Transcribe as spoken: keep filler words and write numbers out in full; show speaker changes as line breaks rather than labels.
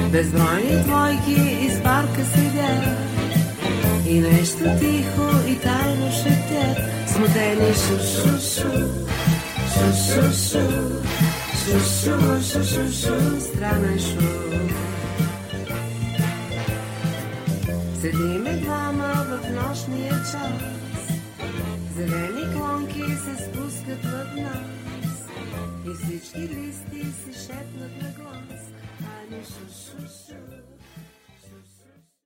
Безбройни двойки из парка седят и нещо тихо и тайно шептят. Смутени шу-шу-шу, шу-шу-шу, шу-шу-шу-шу-шу, странен шум. Седиме двама в нощния час, зелени клонки се спускат над нас и всички листи се шепнат на глас. Ани шу-шу-шу.